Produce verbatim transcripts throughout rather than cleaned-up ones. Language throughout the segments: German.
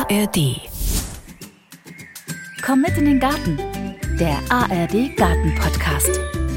A R D. Komm mit in den Garten, der A R D Garten-Podcast.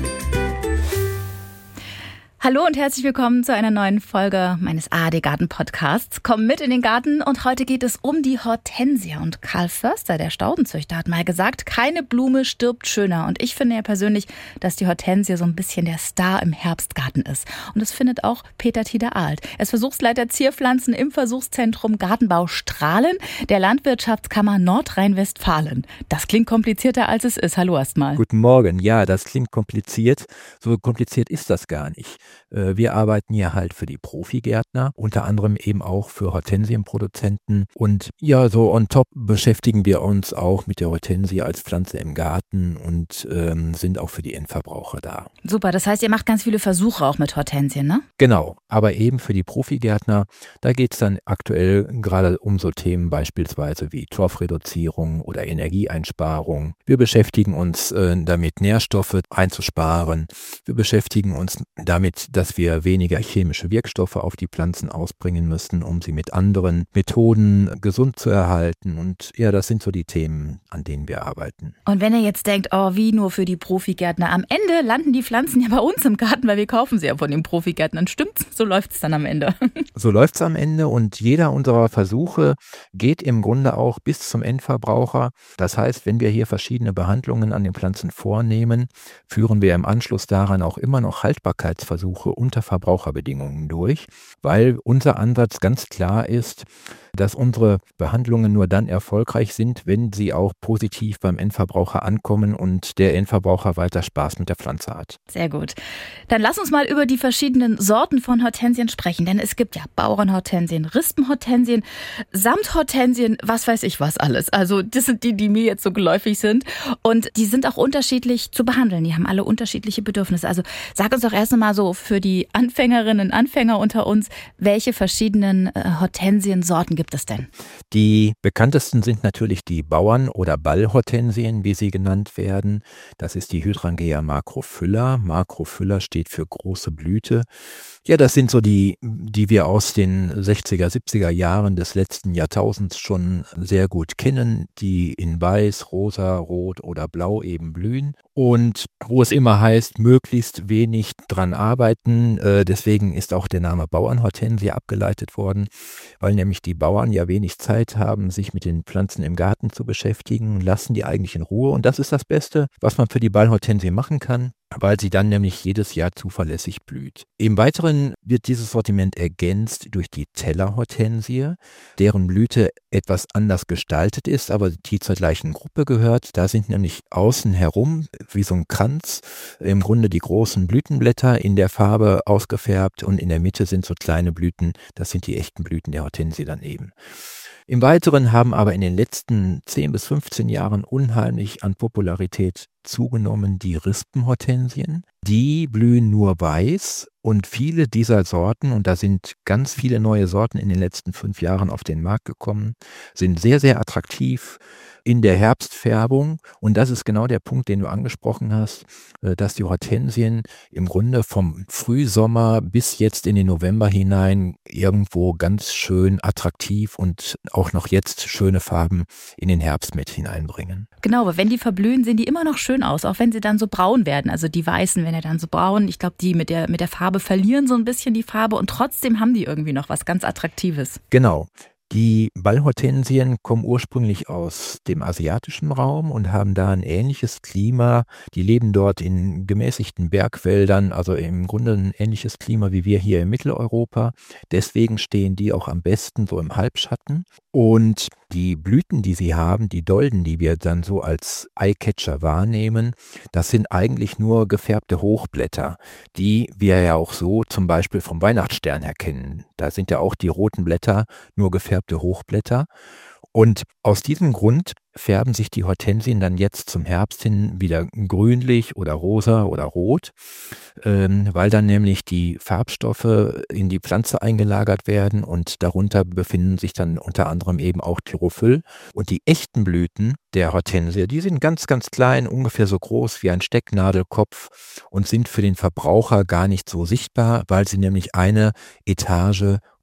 Hallo und herzlich willkommen zu einer neuen Folge meines A R D Garten Podcasts. Komm mit in den Garten und heute geht es um die Hortensie. Und Karl Förster, der Staudenzüchter, hat mal gesagt, keine Blume stirbt schöner. Und ich finde ja persönlich, dass die Hortensie so ein bisschen der Star im Herbstgarten ist. Und das findet auch Peter Tiede-Ahlt. Er ist Versuchsleiter Zierpflanzen im Versuchszentrum Gartenbau Strahlen der Landwirtschaftskammer Nordrhein-Westfalen. Das klingt komplizierter, als es ist. Hallo erstmal. Guten Morgen. Ja, das klingt kompliziert. So kompliziert ist das gar nicht. Wir arbeiten hier halt für die Profigärtner, unter anderem eben auch für Hortensienproduzenten. Und ja, so on top beschäftigen wir uns auch mit der Hortensie als Pflanze im Garten und ähm, sind auch für die Endverbraucher da. Super, das heißt, ihr macht ganz viele Versuche auch mit Hortensien, ne? Genau, aber eben für die Profigärtner, da geht es dann aktuell gerade um so Themen beispielsweise wie Torfreduzierung oder Energieeinsparung. Wir beschäftigen uns äh, damit, Nährstoffe einzusparen. Wir beschäftigen uns damit, dass wir weniger chemische Wirkstoffe auf die Pflanzen ausbringen müssen, um sie mit anderen Methoden gesund zu erhalten. Und ja, das sind so die Themen, an denen wir arbeiten. Und wenn ihr jetzt denkt, oh, wie nur für die Profigärtner, am Ende landen die Pflanzen ja bei uns im Garten, weil wir kaufen sie ja von den Profigärtnern. Stimmt's? So läuft's dann am Ende. So läuft's am Ende und jeder unserer Versuche geht im Grunde auch bis zum Endverbraucher. Das heißt, wenn wir hier verschiedene Behandlungen an den Pflanzen vornehmen, führen wir im Anschluss daran auch immer noch Haltbarkeitsversuche unter Verbraucherbedingungen durch, weil unser Ansatz ganz klar ist, dass unsere Behandlungen nur dann erfolgreich sind, wenn sie auch positiv beim Endverbraucher ankommen und der Endverbraucher weiter Spaß mit der Pflanze hat. Sehr gut. Dann lass uns mal über die verschiedenen Sorten von Hortensien sprechen, denn es gibt ja Bauernhortensien, Rispenhortensien, Samthortensien, was weiß ich was alles. Also das sind die, die mir jetzt so geläufig sind und die sind auch unterschiedlich zu behandeln. Die haben alle unterschiedliche Bedürfnisse. Also sag uns doch erst einmal so für die Anfängerinnen und Anfänger unter uns, welche verschiedenen äh, Hortensiensorten gibt es denn? Die bekanntesten sind natürlich die Bauern- oder Ballhortensien, wie sie genannt werden. Das ist die Hydrangea macrophylla. Macrophylla steht für große Blüte. Ja, das sind so die, die wir aus den sechziger, siebziger Jahren des letzten Jahrtausends schon sehr gut kennen, die in Weiß, Rosa, Rot oder Blau eben blühen und wo es immer heißt, möglichst wenig dran arbeiten. Äh, deswegen ist auch der Name Bauernhortensie abgeleitet worden, weil nämlich die Bauern ja wenig Zeit haben, sich mit den Pflanzen im Garten zu beschäftigen, lassen die eigentlich in Ruhe und das ist das Beste, was man für die Ballhortensie machen kann, weil sie dann nämlich jedes Jahr zuverlässig blüht. Im Weiteren wird dieses Sortiment ergänzt durch die Tellerhortensie, deren Blüte etwas anders gestaltet ist, aber die zur gleichen Gruppe gehört. Da sind nämlich außen herum, wie so ein Kranz, im Grunde die großen Blütenblätter in der Farbe ausgefärbt und in der Mitte sind so kleine Blüten, das sind die echten Blüten der Hortensie dann eben. Im Weiteren haben aber in den letzten zehn bis fünfzehn Jahren unheimlich an Popularität zugenommen die Rispenhortensien. Die blühen nur weiß und viele dieser Sorten, und da sind ganz viele neue Sorten in den letzten fünf Jahren auf den Markt gekommen, sind sehr, sehr attraktiv in der Herbstfärbung. Und das ist genau der Punkt, den du angesprochen hast, dass die Hortensien im Grunde vom Frühsommer bis jetzt in den November hinein irgendwo ganz schön attraktiv und auch noch jetzt schöne Farben in den Herbst mit hineinbringen. Genau, aber wenn die verblühen, sehen die immer noch schön aus, auch wenn sie dann so braun werden. Also die weißen, wenn er dann so braun, ich glaube, die mit der, mit der Farbe verlieren so ein bisschen die Farbe und trotzdem haben die irgendwie noch was ganz Attraktives. Genau. Die Ballhortensien kommen ursprünglich aus dem asiatischen Raum und haben da ein ähnliches Klima. Die leben dort in gemäßigten Bergwäldern, also im Grunde ein ähnliches Klima wie wir hier in Mitteleuropa. Deswegen stehen die auch am besten so im Halbschatten. Und die Blüten, die sie haben, die Dolden, die wir dann so als Eyecatcher wahrnehmen, das sind eigentlich nur gefärbte Hochblätter, die wir ja auch so zum Beispiel vom Weihnachtsstern erkennen. Da sind ja auch die roten Blätter nur gefärbte Hochblätter. Und aus diesem Grund färben sich die Hortensien dann jetzt zum Herbst hin wieder grünlich oder rosa oder rot, ähm, weil dann nämlich die Farbstoffe in die Pflanze eingelagert werden und darunter befinden sich dann unter anderem eben auch Chlorophyll. Und die echten Blüten der Hortensie, die sind ganz, ganz klein, ungefähr so groß wie ein Stecknadelkopf und sind für den Verbraucher gar nicht so sichtbar, weil sie nämlich eine Etage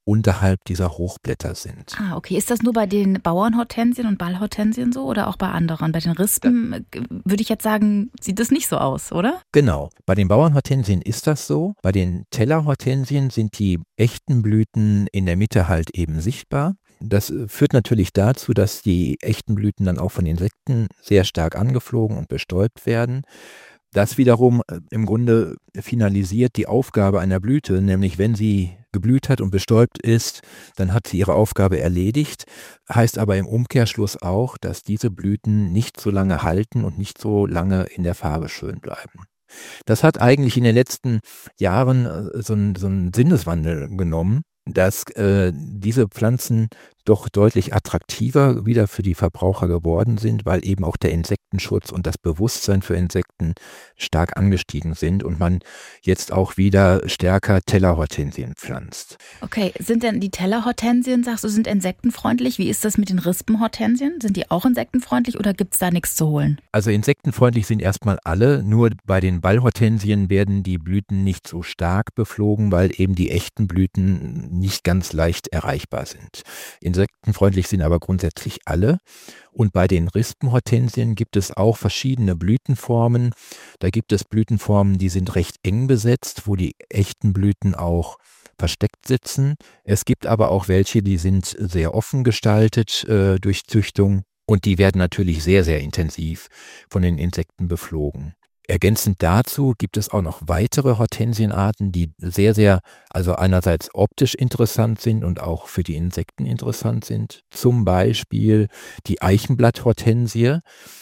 unterhalb dieser Hochblätter sind. Ah, okay. Ist das nur bei den Bauernhortensien und Ballhortensien so oder auch bei anderen? Bei den Rispen ja. würde ich jetzt sagen, sieht das nicht so aus, oder? Genau. Bei den Bauernhortensien ist das so. Bei den Tellerhortensien sind die echten Blüten in der Mitte halt eben sichtbar. Das führt natürlich dazu, dass die echten Blüten dann auch von Insekten sehr stark angeflogen und bestäubt werden. Das wiederum im Grunde finalisiert die Aufgabe einer Blüte, nämlich wenn sie geblüht hat und bestäubt ist, dann hat sie ihre Aufgabe erledigt. Heißt aber im Umkehrschluss auch, dass diese Blüten nicht so lange halten und nicht so lange in der Farbe schön bleiben. Das hat eigentlich in den letzten Jahren so einen, so einen Sinneswandel genommen, dass äh, diese Pflanzen doch deutlich attraktiver wieder für die Verbraucher geworden sind, weil eben auch der Insektenschutz und das Bewusstsein für Insekten stark angestiegen sind und man jetzt auch wieder stärker Tellerhortensien pflanzt. Okay, sind denn die Tellerhortensien, sagst du, sind insektenfreundlich? Wie ist das mit den Rispenhortensien? Sind die auch insektenfreundlich oder gibt es da nichts zu holen? Also insektenfreundlich sind erstmal alle, nur bei den Ballhortensien werden die Blüten nicht so stark beflogen, weil eben die echten Blüten nicht ganz leicht erreichbar sind. Insektenfreundlich sind aber grundsätzlich alle. Und bei den Rispenhortensien gibt es auch verschiedene Blütenformen. Da gibt es Blütenformen, die sind recht eng besetzt, wo die echten Blüten auch versteckt sitzen. Es gibt aber auch welche, die sind sehr offen gestaltet äh, durch Züchtung und die werden natürlich sehr, sehr intensiv von den Insekten beflogen. Ergänzend dazu gibt es auch noch weitere Hortensienarten, die sehr, sehr, also einerseits optisch interessant sind und auch für die Insekten interessant sind. Zum Beispiel die Eichenblatthortensie,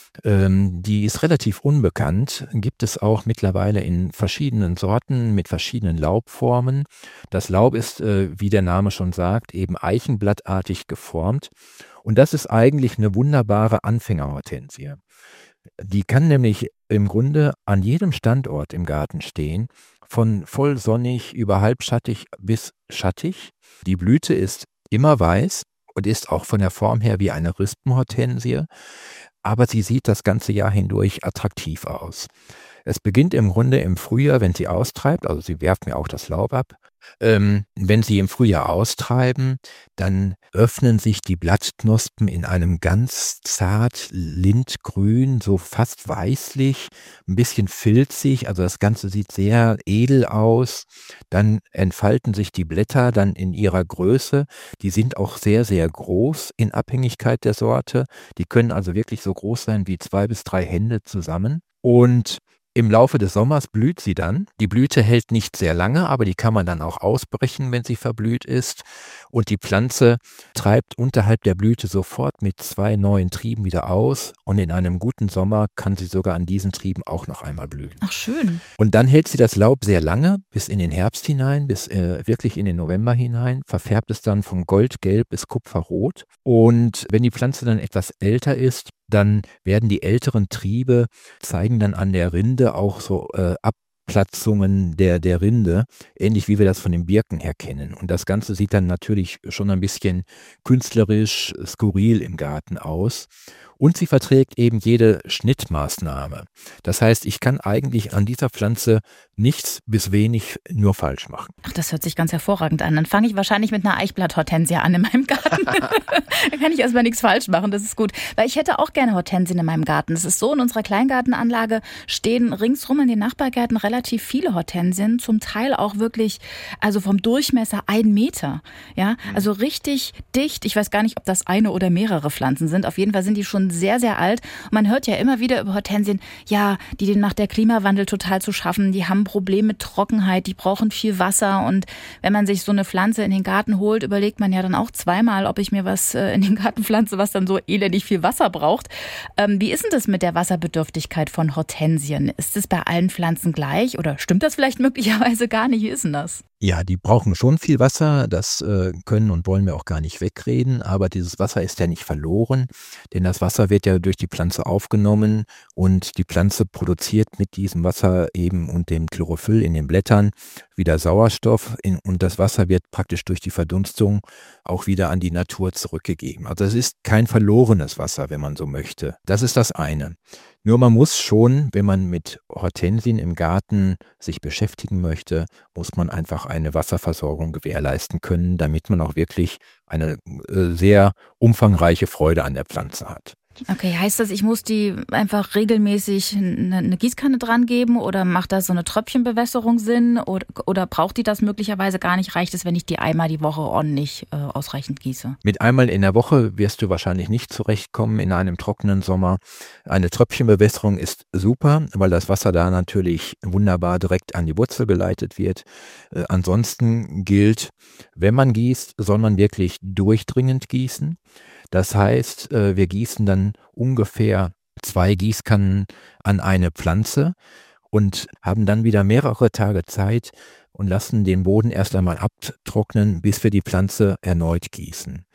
ähm, die ist relativ unbekannt, gibt es auch mittlerweile in verschiedenen Sorten mit verschiedenen Laubformen. Das Laub ist, äh, wie der Name schon sagt, eben eichenblattartig geformt und das ist eigentlich eine wunderbare Anfängerhortensie. Die kann nämlich im Grunde an jedem Standort im Garten stehen, von voll sonnig über halbschattig bis schattig. Die Blüte ist immer weiß und ist auch von der Form her wie eine Rispenhortensie, aber sie sieht das ganze Jahr hindurch attraktiv aus. Es beginnt im Grunde im Frühjahr, wenn sie austreibt, also sie werft mir auch das Laub ab. Ähm, wenn sie im Frühjahr austreiben, dann öffnen sich die Blattknospen in einem ganz zart lindgrün, so fast weißlich, ein bisschen filzig, also das Ganze sieht sehr edel aus. Dann entfalten sich die Blätter dann in ihrer Größe, die sind auch sehr, sehr groß in Abhängigkeit der Sorte. Die können also wirklich so groß sein wie zwei bis drei Hände zusammen und im Laufe des Sommers blüht sie dann. Die Blüte hält nicht sehr lange, aber die kann man dann auch ausbrechen, wenn sie verblüht ist. Und die Pflanze treibt unterhalb der Blüte sofort mit zwei neuen Trieben wieder aus. Und in einem guten Sommer kann sie sogar an diesen Trieben auch noch einmal blühen. Ach, schön. Und dann hält sie das Laub sehr lange, bis in den Herbst hinein, bis äh, wirklich in den November hinein. Verfärbt es dann von goldgelb bis kupferrot. Und wenn die Pflanze dann etwas älter ist, dann werden die älteren Triebe, zeigen dann an der Rinde auch so äh, Abplatzungen der, der Rinde, ähnlich wie wir das von den Birken her kennen. Und das Ganze sieht dann natürlich schon ein bisschen künstlerisch, skurril im Garten aus. Und sie verträgt eben jede Schnittmaßnahme. Das heißt, ich kann eigentlich an dieser Pflanze nichts bis wenig nur falsch machen. Ach, das hört sich ganz hervorragend an. Dann fange ich wahrscheinlich mit einer Eichblatthortensie an in meinem Garten. Da kann ich erstmal nichts falsch machen, das ist gut. Weil ich hätte auch gerne Hortensien in meinem Garten. Es ist so, in unserer Kleingartenanlage stehen ringsrum in den Nachbargärten relativ viele Hortensien, zum Teil auch wirklich, also vom Durchmesser ein Meter. Ja, also richtig dicht. Ich weiß gar nicht, ob das eine oder mehrere Pflanzen sind. Auf jeden Fall sind die schon sehr, sehr alt. Und man hört ja immer wieder über Hortensien, ja, die denen macht der Klimawandel total zu schaffen. Die haben Probleme mit Trockenheit, die brauchen viel Wasser. Und wenn man sich so eine Pflanze in den Garten holt, überlegt man ja dann auch zweimal, ob ich mir was in den Garten pflanze, was dann so elendig viel Wasser braucht. Ähm, wie ist denn das mit der Wasserbedürftigkeit von Hortensien? Ist es bei allen Pflanzen gleich oder stimmt das vielleicht möglicherweise gar nicht? Wie ist denn das? Ja, die brauchen schon viel Wasser, das äh, können und wollen wir auch gar nicht wegreden, aber dieses Wasser ist ja nicht verloren, denn das Wasser wird ja durch die Pflanze aufgenommen und die Pflanze produziert mit diesem Wasser eben und dem Chlorophyll in den Blättern wieder Sauerstoff in, und das Wasser wird praktisch durch die Verdunstung auch wieder an die Natur zurückgegeben. Also es ist kein verlorenes Wasser, wenn man so möchte. Das ist das eine. Nur man muss schon, wenn man mit Hortensien im Garten sich beschäftigen möchte, muss man einfach eine Wasserversorgung gewährleisten können, damit man auch wirklich eine äh, sehr umfangreiche Freude an der Pflanze hat. Okay, heißt das, ich muss die einfach regelmäßig eine, eine Gießkanne dran geben oder macht da so eine Tröpfchenbewässerung Sinn oder, oder braucht die das möglicherweise gar nicht? Reicht es, wenn ich die einmal die Woche ordentlich äh, ausreichend gieße? Mit einmal in der Woche wirst du wahrscheinlich nicht zurechtkommen in einem trockenen Sommer. Eine Tröpfchenbewässerung ist super, weil das Wasser da natürlich wunderbar direkt an die Wurzel geleitet wird. Äh, ansonsten gilt, wenn man gießt, soll man wirklich durchdringend gießen. Das heißt, wir gießen dann ungefähr zwei Gießkannen an eine Pflanze und haben dann wieder mehrere Tage Zeit und lassen den Boden erst einmal abtrocknen, bis wir die Pflanze erneut gießen.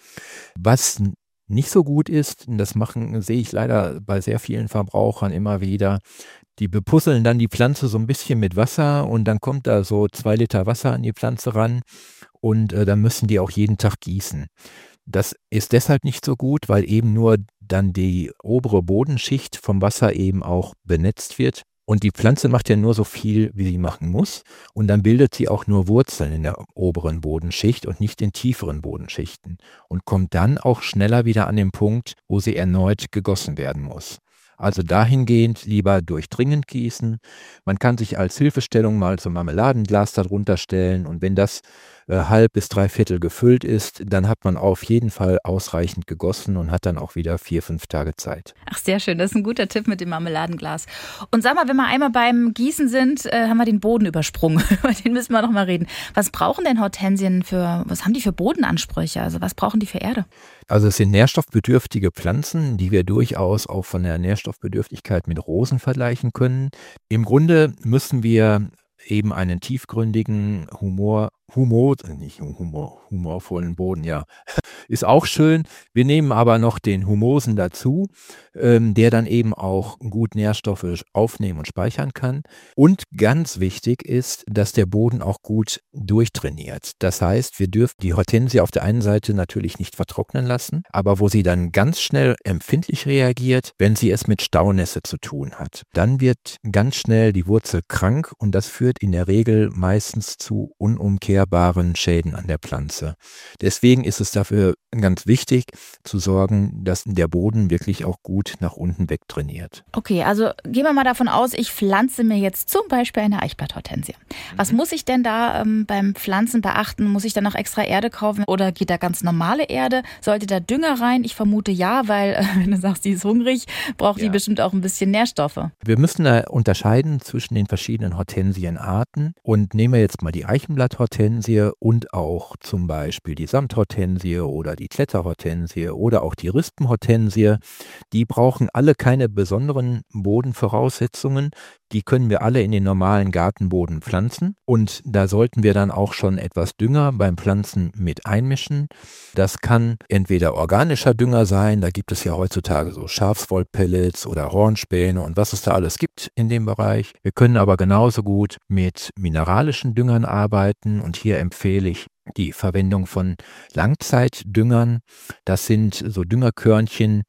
Was nicht so gut ist, und das machen, sehe ich leider bei sehr vielen Verbrauchern immer wieder, die bepusseln dann die Pflanze so ein bisschen mit Wasser und dann kommt da so zwei Liter Wasser an die Pflanze ran und äh, dann müssen die auch jeden Tag gießen. Das ist deshalb nicht so gut, weil eben nur dann die obere Bodenschicht vom Wasser eben auch benetzt wird. Und die Pflanze macht ja nur so viel, wie sie machen muss. Und dann bildet sie auch nur Wurzeln in der oberen Bodenschicht und nicht in tieferen Bodenschichten. Und kommt dann auch schneller wieder an den Punkt, wo sie erneut gegossen werden muss. Also dahingehend lieber durchdringend gießen. Man kann sich als Hilfestellung mal so ein Marmeladenglas darunter stellen und wenn das äh, halb bis drei Viertel gefüllt ist, dann hat man auf jeden Fall ausreichend gegossen und hat dann auch wieder vier, fünf Tage Zeit. Ach, sehr schön. Das ist ein guter Tipp mit dem Marmeladenglas. Und sag mal, wenn wir einmal beim Gießen sind, äh, haben wir den Boden übersprungen. Über den müssen wir noch mal reden. Was brauchen denn Hortensien für, was haben die für Bodenansprüche? Also was brauchen die für Erde? Also es sind nährstoffbedürftige Pflanzen, die wir durchaus auch von der Nährstoffbedürftigkeit mit Rosen vergleichen können. Im Grunde müssen wir eben einen tiefgründigen Humor, Humor, nicht Humor, humorvollen Boden, ja, ist auch schön. Wir nehmen aber noch den Humosen dazu, ähm, der dann eben auch gut Nährstoffe aufnehmen und speichern kann. Und ganz wichtig ist, dass der Boden auch gut durchtrainiert. Das heißt, wir dürfen die Hortensie auf der einen Seite natürlich nicht vertrocknen lassen, aber wo sie dann ganz schnell empfindlich reagiert, wenn sie es mit Staunässe zu tun hat. Dann wird ganz schnell die Wurzel krank und das führt in der Regel meistens zu unumkehrbaren Schäden an der Pflanze. Deswegen ist es dafür ganz wichtig zu sorgen, dass der Boden wirklich auch gut nach unten wegtrainiert. Okay, also gehen wir mal davon aus, ich pflanze mir jetzt zum Beispiel eine Eichblatthortensie. Was muss ich denn da ähm, beim Pflanzen beachten? Muss ich dann noch extra Erde kaufen oder geht da ganz normale Erde? Sollte da Dünger rein? Ich vermute ja, weil äh, wenn du sagst, die ist hungrig, braucht ja. die bestimmt auch ein bisschen Nährstoffe. Wir müssen da unterscheiden zwischen den verschiedenen Hortensienarten und nehmen wir jetzt mal die Eichenblatthortensie und auch zum Beispiel die Samthortensie oder die Kletterhortensie oder auch die Rispenhortensie. Die brauchen alle keine besonderen Bodenvoraussetzungen. Die können wir alle in den normalen Gartenboden pflanzen und da sollten wir dann auch schon etwas Dünger beim Pflanzen mit einmischen. Das kann entweder organischer Dünger sein, da gibt es ja heutzutage so Schafswollpellets oder Hornspäne und was es da alles gibt in dem Bereich. Wir können aber genauso gut mit mineralischen Düngern arbeiten und hier empfehle ich die Verwendung von Langzeitdüngern. Das sind so Düngerkörnchen,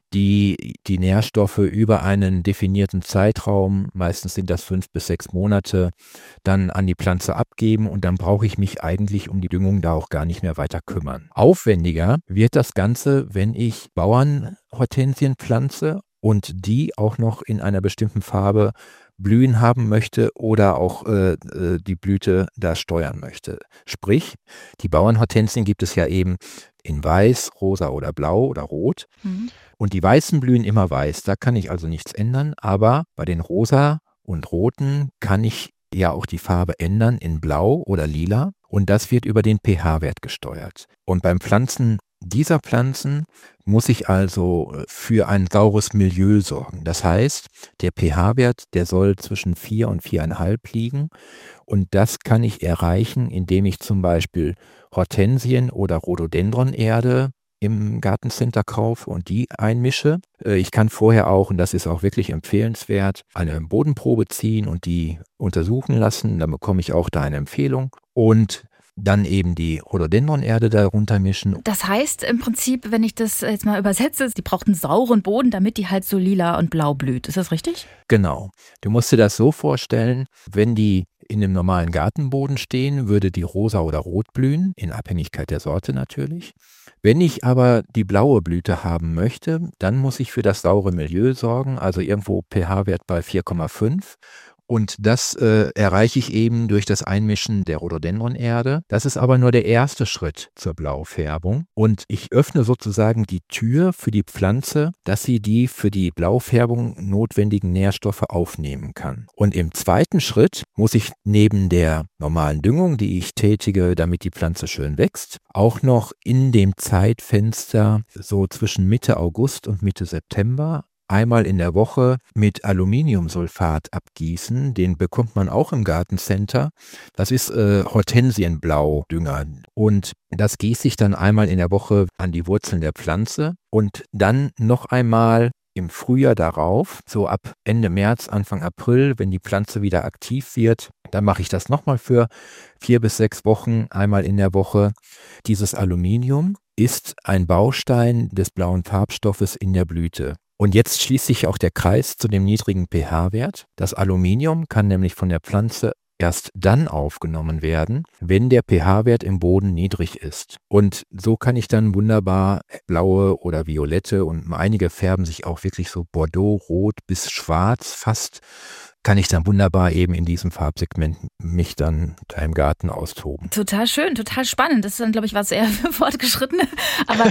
die die Nährstoffe über einen definierten Zeitraum, meistens sind das fünf bis sechs Monate, dann an die Pflanze abgeben und dann brauche ich mich eigentlich um die Düngung da auch gar nicht mehr weiter kümmern. Aufwendiger wird das Ganze, wenn ich Bauernhortensien pflanze und die auch noch in einer bestimmten Farbe blühen haben möchte oder auch äh, die Blüte da steuern möchte. Sprich, die Bauernhortensien gibt es ja eben in weiß, rosa oder blau oder rot. Mhm. Und die weißen blühen immer weiß. Da kann ich also nichts ändern. Aber bei den rosa und roten kann ich ja auch die Farbe ändern in blau oder lila. Und das wird über den pH-Wert gesteuert. Und beim Pflanzen dieser Pflanzen muss ich also für ein saures Milieu sorgen. Das heißt, der pH-Wert, der soll zwischen vier und vier Komma fünf liegen. Und das kann ich erreichen, indem ich zum Beispiel Hortensien- oder Rhododendron-Erde im Gartencenter kaufe und die einmische. Ich kann vorher auch, und das ist auch wirklich empfehlenswert, eine Bodenprobe ziehen und die untersuchen lassen. Dann bekomme ich auch da eine Empfehlung. Und dann eben die Rhododendronerde darunter mischen. Das heißt im Prinzip, wenn ich das jetzt mal übersetze, die braucht einen sauren Boden, damit die halt so lila und blau blüht. Ist das richtig? Genau. Du musst dir das so vorstellen, wenn die in dem normalen Gartenboden stehen, würde die rosa oder rot blühen, in Abhängigkeit der Sorte natürlich. Wenn ich aber die blaue Blüte haben möchte, dann muss ich für das saure Milieu sorgen, also irgendwo pH-Wert bei vier Komma fünf. Und das äh, erreiche ich eben durch das Einmischen der Rhododendronerde. Das ist aber nur der erste Schritt zur Blaufärbung. Und ich öffne sozusagen die Tür für die Pflanze, dass sie die für die Blaufärbung notwendigen Nährstoffe aufnehmen kann. Und im zweiten Schritt muss ich neben der normalen Düngung, die ich tätige, damit die Pflanze schön wächst, auch noch in dem Zeitfenster so zwischen Mitte August und Mitte September einmal in der Woche mit Aluminiumsulfat abgießen. Den bekommt man auch im Gartencenter. Das ist äh, Hortensienblau-Dünger. Und das gieße ich dann einmal in der Woche an die Wurzeln der Pflanze und dann noch einmal im Frühjahr darauf, so ab Ende März, Anfang April, wenn die Pflanze wieder aktiv wird, dann mache ich das nochmal für vier bis sechs Wochen, einmal in der Woche. Dieses Aluminium ist ein Baustein des blauen Farbstoffes in der Blüte. Und jetzt schließt sich auch der Kreis zu dem niedrigen pH-Wert. Das Aluminium kann nämlich von der Pflanze erst dann aufgenommen werden, wenn der pH-Wert im Boden niedrig ist. Und so kann ich dann wunderbar blaue oder violette, und einige färben sich auch wirklich so Bordeaux, Rot bis Schwarz fast, kann ich dann wunderbar eben in diesem Farbsegment mich dann da im Garten austoben. Total schön, total spannend. Das ist dann, glaube ich, was eher für Fortgeschrittene. Aber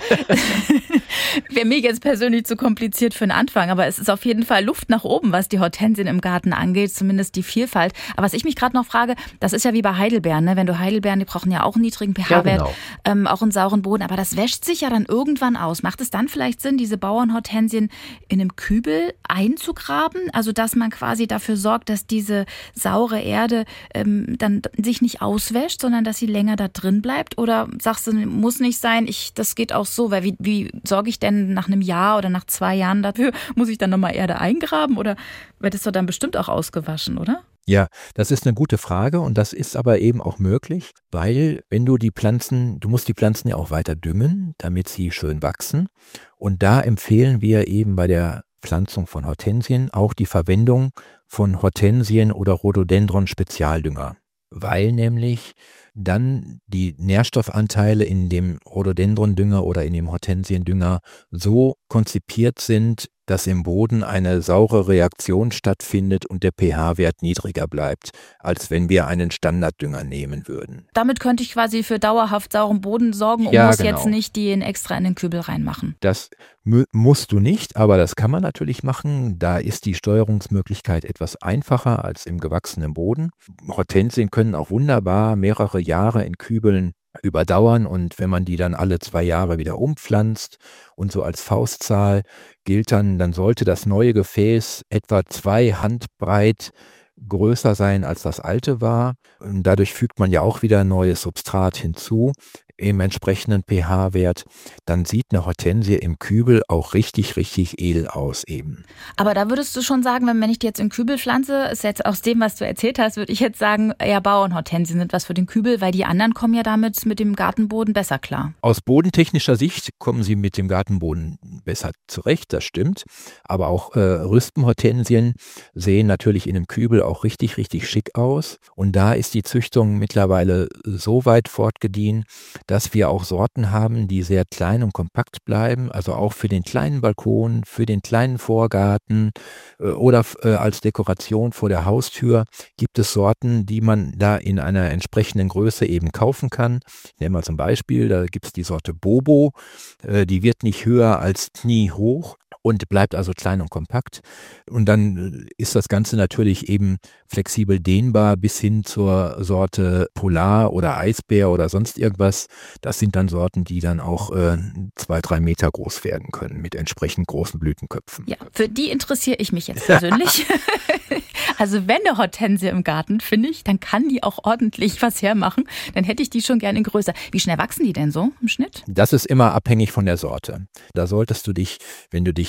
wäre mir jetzt persönlich zu kompliziert für den Anfang. Aber es ist auf jeden Fall Luft nach oben, was die Hortensien im Garten angeht, zumindest die Vielfalt. Aber was ich mich gerade noch frage, das ist ja wie bei Heidelbeeren. Ne? Wenn du Heidelbeeren, die brauchen ja auch einen niedrigen pH-Wert, ja, genau. ähm, auch einen sauren Boden. Aber das wäscht sich ja dann irgendwann aus. Macht es dann vielleicht Sinn, diese Bauernhortensien in einem Kübel einzugraben? Also dass man quasi dafür sorgt, dass diese saure Erde ähm, dann sich nicht auswäscht, sondern dass sie länger da drin bleibt? Oder sagst du, muss nicht sein, ich, das geht auch so, weil wie, wie sorge ich denn nach einem Jahr oder nach zwei Jahren dafür? Muss ich dann nochmal Erde eingraben oder wird es doch dann bestimmt auch ausgewaschen, oder? Ja, das ist eine gute Frage und das ist aber eben auch möglich, weil wenn du die Pflanzen, du musst die Pflanzen ja auch weiter düngen, damit sie schön wachsen, und da empfehlen wir eben bei der Pflanzung von Hortensien auch die Verwendung von Hortensien- oder Rhododendron-Spezialdünger, weil nämlich dann die Nährstoffanteile in dem Rhododendron-Dünger oder in dem Hortensiendünger so konzipiert sind, dass im Boden eine saure Reaktion stattfindet und der pH-Wert niedriger bleibt, als wenn wir einen Standarddünger nehmen würden. Damit könnte ich quasi für dauerhaft sauren Boden sorgen und ja, muss genau. jetzt nicht die in extra in den Kübel reinmachen. Das mu- musst du nicht, aber das kann man natürlich machen. Da ist die Steuerungsmöglichkeit etwas einfacher als im gewachsenen Boden. Hortensien können auch wunderbar mehrere Jahre in Kübeln überdauern, und wenn man die dann alle zwei Jahre wieder umpflanzt und so als Faustzahl gilt dann, dann sollte das neue Gefäß etwa zwei Handbreit größer sein, als das alte war. Und dadurch fügt man ja auch wieder neues Substrat hinzu im entsprechenden pH-Wert. Dann sieht eine Hortensie im Kübel auch richtig, richtig edel aus eben. Aber da würdest du schon sagen, wenn ich die jetzt in den Kübel pflanze, ist jetzt aus dem, was du erzählt hast, würde ich jetzt sagen, ja, Bauernhortensien sind was für den Kübel, weil die anderen kommen ja damit mit dem Gartenboden besser klar. Aus bodentechnischer Sicht kommen sie mit dem Gartenboden besser zurecht, das stimmt. Aber auch äh, Rüspenhortensien sehen natürlich in einem Kübel auch richtig, richtig schick aus. Und da ist die Züchtung mittlerweile so weit fortgediehen, dass wir auch Sorten haben, die sehr klein und kompakt bleiben, also auch für den kleinen Balkon, für den kleinen Vorgarten äh, oder äh, als Dekoration vor der Haustür gibt es Sorten, die man da in einer entsprechenden Größe eben kaufen kann. Ich nenne mal zum Beispiel, da gibt es die Sorte Bobo, äh, die wird nicht höher als kniehoch und bleibt also klein und kompakt. Und dann ist das Ganze natürlich eben flexibel dehnbar bis hin zur Sorte Polar oder Eisbär oder sonst irgendwas. Das sind dann Sorten, die dann auch äh, zwei, drei Meter groß werden können mit entsprechend großen Blütenköpfen. Ja, für die interessiere ich mich jetzt persönlich. Also wenn eine Hortensie im Garten, finde ich, dann kann die auch ordentlich was hermachen. Dann hätte ich die schon gerne in größer. Wie schnell wachsen die denn so im Schnitt? Das ist immer abhängig von der Sorte. Da solltest du dich, wenn du dich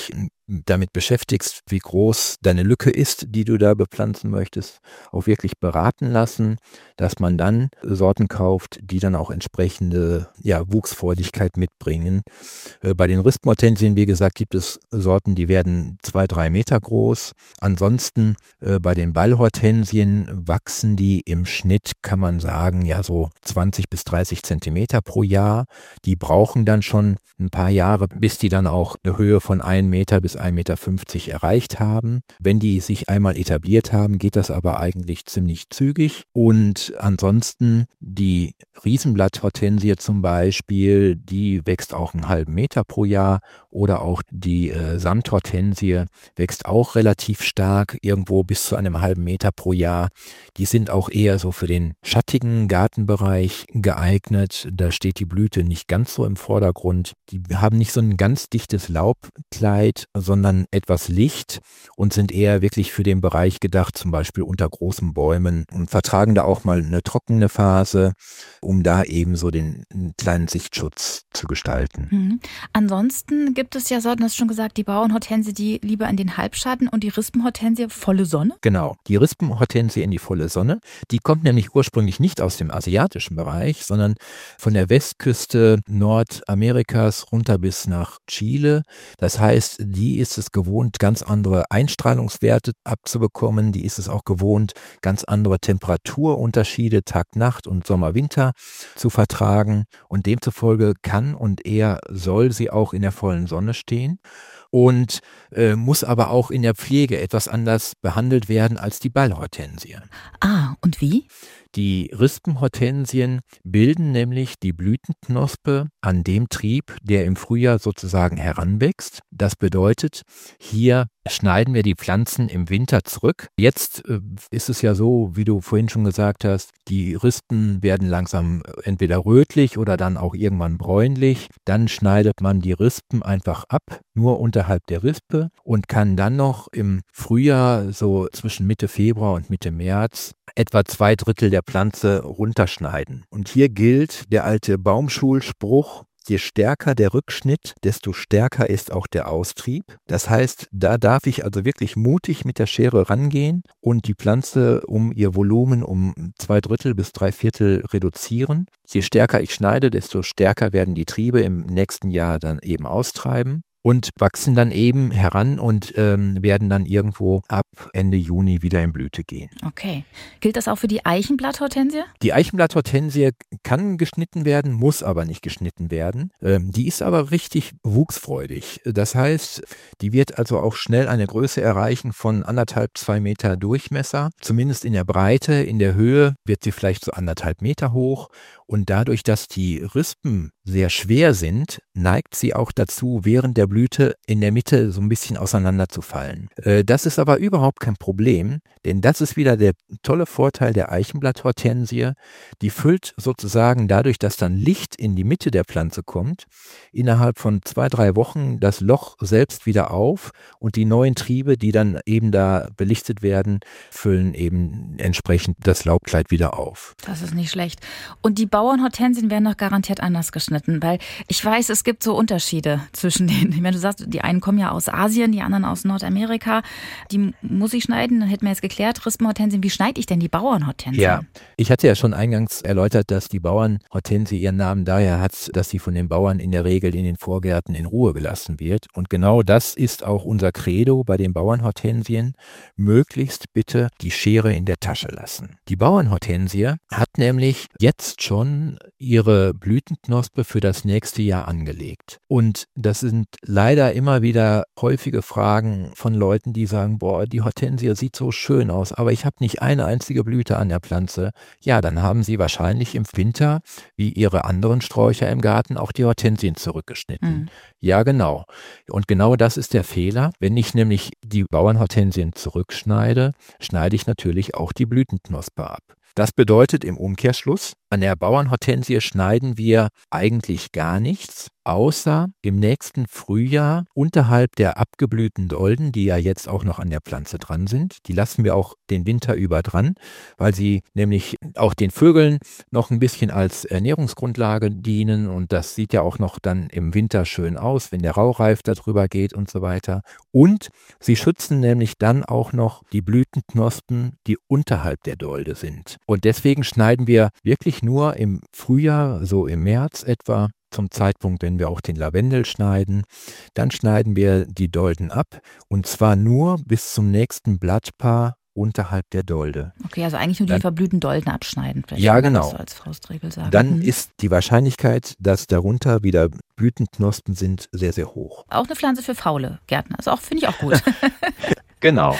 damit beschäftigst, wie groß deine Lücke ist, die du da bepflanzen möchtest, auch wirklich beraten lassen, dass man dann Sorten kauft, die dann auch entsprechende ja, Wuchsfreudigkeit mitbringen. Äh, bei den Rispenhortensien, wie gesagt, gibt es Sorten, die werden zwei, drei Meter groß. Ansonsten äh, bei den Ballhortensien wachsen die im Schnitt, kann man sagen, ja so zwanzig bis dreißig Zentimeter pro Jahr. Die brauchen dann schon ein paar Jahre, bis die dann auch eine Höhe von einem Meter bis ein Meter fünfzig erreicht haben. Wenn die sich einmal etabliert haben, geht das aber eigentlich ziemlich zügig. Und ansonsten die Riesenblatthortensie zum Beispiel, die wächst auch einen halben Meter pro Jahr. Oder auch die äh, Samthortensie wächst auch relativ stark, irgendwo bis zu einem halben Meter pro Jahr. Die sind auch eher so für den schattigen Gartenbereich geeignet. Da steht die Blüte nicht ganz so im Vordergrund. Die haben nicht so ein ganz dichtes Laubkleid, sondern etwas Licht und sind eher wirklich für den Bereich gedacht, zum Beispiel unter großen Bäumen, und vertragen da auch mal eine trockene Phase, um da eben so den kleinen Sichtschutz zu gestalten. Mhm. Ansonsten gibt es ja Sorten, hast du schon gesagt, die Bauernhortensie, die lieber in den Halbschatten, und die Rispenhortensie volle Sonne? Genau, die Rispenhortensie in die volle Sonne. Die kommt nämlich ursprünglich nicht aus dem asiatischen Bereich, sondern von der Westküste Nordamerikas runter bis nach Chile. Das heißt, die ist es gewohnt, ganz andere Einstrahlungswerte abzubekommen. Die ist es auch gewohnt, ganz andere Temperaturunterschiede Tag-Nacht und Sommer-Winter zu vertragen. Und demzufolge kann und eher soll sie auch in der vollen Sonne stehen. Und äh, muss aber auch in der Pflege etwas anders behandelt werden als die Ballhortensie. Ah, und wie? Die Rispenhortensien bilden nämlich die Blütenknospe an dem Trieb, der im Frühjahr sozusagen heranwächst. Das bedeutet, hier schneiden wir die Pflanzen im Winter zurück. Jetzt äh, ist es ja so, wie du vorhin schon gesagt hast, die Rispen werden langsam entweder rötlich oder dann auch irgendwann bräunlich. Dann schneidet man die Rispen einfach ab, nur unterhalb der Rispe, und kann dann noch im Frühjahr, so zwischen Mitte Februar und Mitte März, etwa zwei Drittel der Pflanze runterschneiden. Und hier gilt der alte Baumschulspruch: Je stärker der Rückschnitt, desto stärker ist auch der Austrieb. Das heißt, da darf ich also wirklich mutig mit der Schere rangehen und die Pflanze um ihr Volumen um zwei Drittel bis drei Viertel reduzieren. Je stärker ich schneide, desto stärker werden die Triebe im nächsten Jahr dann eben austreiben und wachsen dann eben heran und ähm, werden dann irgendwo ab Ende Juni wieder in Blüte gehen. Okay. Gilt das auch für die Eichenblatthortensie? Die Eichenblatthortensie kann geschnitten werden, muss aber nicht geschnitten werden. Ähm, die ist aber richtig wuchsfreudig. Das heißt, die wird also auch schnell eine Größe erreichen von anderthalb, zwei Meter Durchmesser. Zumindest in der Breite, in der Höhe wird sie vielleicht so anderthalb Meter hoch. Und dadurch, dass die Rispen sehr schwer sind, neigt sie auch dazu, während der Blüte in der Mitte so ein bisschen auseinanderzufallen. Äh, das ist aber überhaupt kein Problem, denn das ist wieder der tolle Vorteil der Eichenblatthortensie. Die füllt sozusagen dadurch, dass dann Licht in die Mitte der Pflanze kommt, innerhalb von zwei, drei Wochen das Loch selbst wieder auf, und die neuen Triebe, die dann eben da belichtet werden, füllen eben entsprechend das Laubkleid wieder auf. Das ist nicht schlecht. Und die Bauernhortensien werden doch garantiert anders geschnitten, weil ich weiß, es gibt so Unterschiede zwischen denen. Ich meine, du sagst, die einen kommen ja aus Asien, die anderen aus Nordamerika. Die muss ich schneiden, dann hätten wir jetzt geklärt, Rispenhortensien. Wie schneide ich denn die Bauernhortensien? Ja, ich hatte ja schon eingangs erläutert, dass die Bauernhortensie ihren Namen daher hat, dass sie von den Bauern in der Regel in den Vorgärten in Ruhe gelassen wird. Und genau das ist auch unser Credo bei den Bauernhortensien: möglichst bitte die Schere in der Tasche lassen. Die Bauernhortensie hat nämlich jetzt schon ihre Blütenknospe für das nächste Jahr angelegt. Und das sind leider immer wieder häufige Fragen von Leuten, die sagen, boah, die Hortensie sieht so schön aus, aber ich habe nicht eine einzige Blüte an der Pflanze. Ja, dann haben sie wahrscheinlich im Winter, wie ihre anderen Sträucher im Garten, auch die Hortensien zurückgeschnitten. Mhm. Ja, genau. Und genau das ist der Fehler. Wenn ich nämlich die Bauernhortensien zurückschneide, schneide ich natürlich auch die Blütenknospe ab. Das bedeutet im Umkehrschluss, An der Bauernhortensie schneiden wir eigentlich gar nichts, außer im nächsten Frühjahr unterhalb der abgeblühten Dolden, die ja jetzt auch noch an der Pflanze dran sind. Die lassen wir auch den Winter über dran, weil sie nämlich auch den Vögeln noch ein bisschen als Ernährungsgrundlage dienen und das sieht ja auch noch dann im Winter schön aus, wenn der Raureif da drüber geht und so weiter. Und sie schützen nämlich dann auch noch die Blütenknospen, die unterhalb der Dolde sind. Und deswegen schneiden wir wirklich nur im Frühjahr, so im März etwa, zum Zeitpunkt, wenn wir auch den Lavendel schneiden, dann schneiden wir die Dolden ab und zwar nur bis zum nächsten Blattpaar unterhalb der Dolde. Okay, also eigentlich nur die dann, verblühten Dolden abschneiden. Vielleicht ja, genau. So als Faustregel sagen. Dann mhm. ist die Wahrscheinlichkeit, dass darunter wieder Blütenknospen sind, sehr, sehr hoch. Auch eine Pflanze für faule Gärtner. Also auch finde ich auch gut. Genau.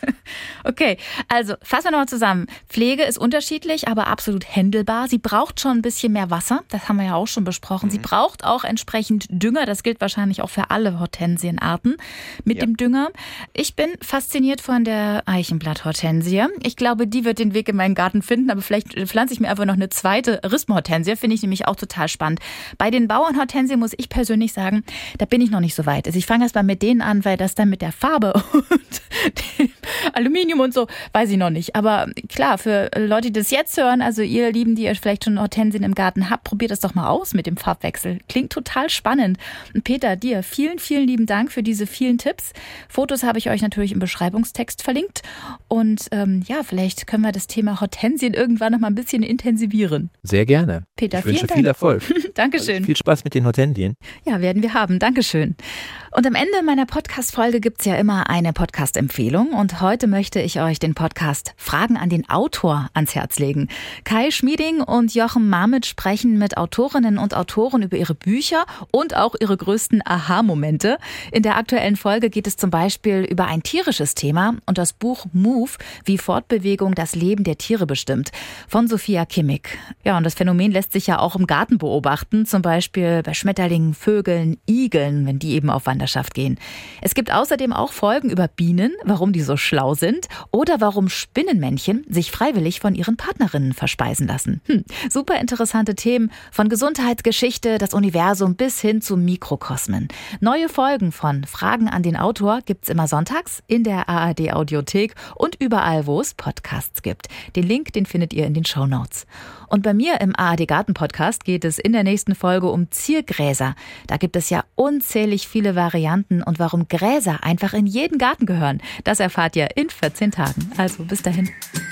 Okay, also fassen wir nochmal zusammen. Pflege ist unterschiedlich, aber absolut händelbar. Sie braucht schon ein bisschen mehr Wasser, das haben wir ja auch schon besprochen. Mhm. Sie braucht auch entsprechend Dünger, das gilt wahrscheinlich auch für alle Hortensienarten mit ja. dem Dünger. Ich bin fasziniert von der Eichenblatthortensie. Ich glaube, die wird den Weg in meinen Garten finden, aber vielleicht pflanze ich mir einfach noch eine zweite Rispenhortensie, finde ich nämlich auch total spannend. Bei den Bauernhortensien muss ich persönlich sagen, da bin ich noch nicht so weit. Also ich fange erst mal mit denen an, weil das dann mit der Farbe und dem Aluminium und so, weiß ich noch nicht. Aber klar, für Leute, die das jetzt hören, also ihr Lieben, die ihr vielleicht schon Hortensien im Garten habt, probiert das doch mal aus mit dem Farbwechsel. Klingt total spannend. Und Peter, dir vielen, vielen lieben Dank für diese vielen Tipps. Fotos habe ich euch natürlich im Beschreibungstext verlinkt. Und ähm, ja, vielleicht können wir das Thema Hortensien irgendwann noch mal ein bisschen intensivieren. Sehr gerne. Peter, ich wünsche Dank. viel Erfolg. Dankeschön. Also viel Spaß mit den Hortensien. Ja, werden wir haben. Dankeschön. Und am Ende meiner Podcast-Folge gibt es ja immer eine Podcast-Empfehlung. Und heute möchte ich euch den Podcast Fragen an den Autor ans Herz legen. Kai Schmieding und Jochen Marmit sprechen mit Autorinnen und Autoren über ihre Bücher und auch ihre größten Aha-Momente. In der aktuellen Folge geht es zum Beispiel über ein tierisches Thema und das Buch Move, wie Fortbewegung das Leben der Tiere bestimmt, von Sophia Kimmig. Ja, und das Phänomen lässt sich ja auch im Garten beobachten, zum Beispiel bei Schmetterlingen, Vögeln, Igeln, wenn die eben auf Wanderschaft gehen. Es gibt außerdem auch Folgen über Bienen, warum die so schlau sind oder warum Spinnenmännchen sich freiwillig von ihren Partnerinnen verspeisen lassen. Hm, super interessante Themen von Gesundheitsgeschichte, das Universum bis hin zu Mikrokosmen. Neue Folgen von Fragen an den Autor gibt's immer sonntags in der A R D Audiothek und überall, wo es Podcasts gibt. Den Link, den findet ihr in den Shownotes. Und bei mir im A R D Garten Podcast geht es in der nächsten Folge um Ziergräser. Da gibt es ja unzählig viele Varianten und warum Gräser einfach in jeden Garten gehören, das erfahrt ihr in vierzehn Tagen. Also bis dahin.